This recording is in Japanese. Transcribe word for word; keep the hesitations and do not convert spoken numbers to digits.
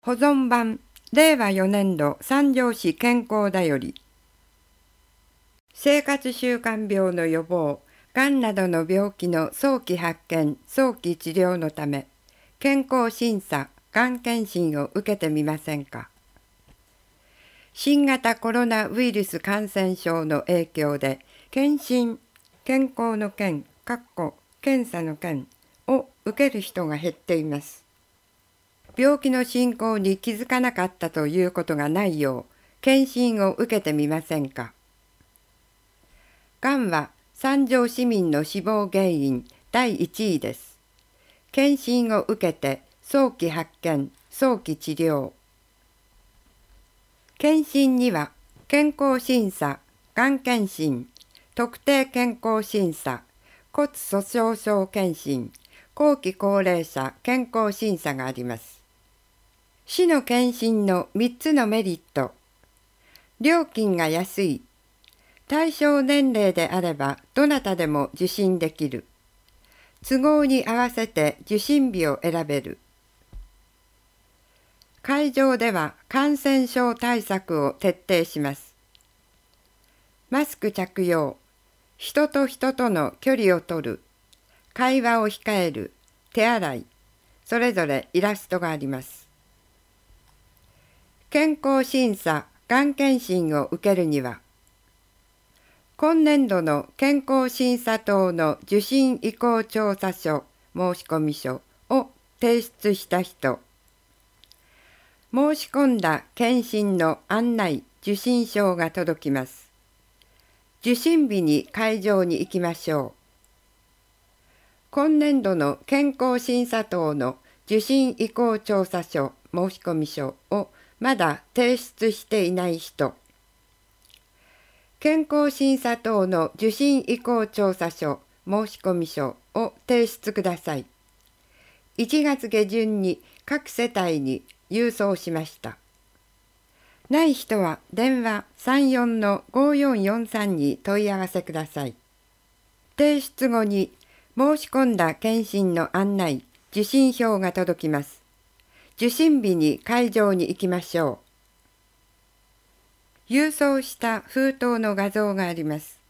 保存版れいわよねんど三条市健康だより。生活習慣病の予防、がんなどの病気の早期発見、早期治療のため、健康審査、がん検診を受けてみませんか。新型コロナウイルス感染症の影響で、検診、健康の件、かっこ検査の件を受ける人が減っています。病気の進行に気づかなかったということがないよう、検診を受けてみませんか。がんは三条市民の死亡原因だいいちいです。検診を受けて早期発見、早期治療。検診には健康審査、がん検診、特定健康審査、骨粗しょう症検診、後期高齢者健康審査があります。市の検診のみっつのメリット。料金が安い。対象年齢であればどなたでも受診できる。都合に合わせて受診日を選べる。会場では感染症対策を徹底します。マスク着用、人と人との距離を取る、会話を控える、手洗い、それぞれイラストがあります。健康審査、がん検診を受けるには、今年度の健康審査等の受診意向調査書申込書を提出した人、申し込んだ検診の案内・受診証が届きます。受診日に会場に行きましょう。今年度の健康審査等の受診意向調査書申込書をまだ提出していない人、健康審査等の受診意向調査書申込書を提出ください。いちがつげじゅんに各世帯に郵送しました。ない人は電話 さんよんのごよんよんさん に問い合わせください。提出後に申し込んだ検診の案内、受診票が届きます。受診日に会場に行きましょう。郵送した封筒の画像があります。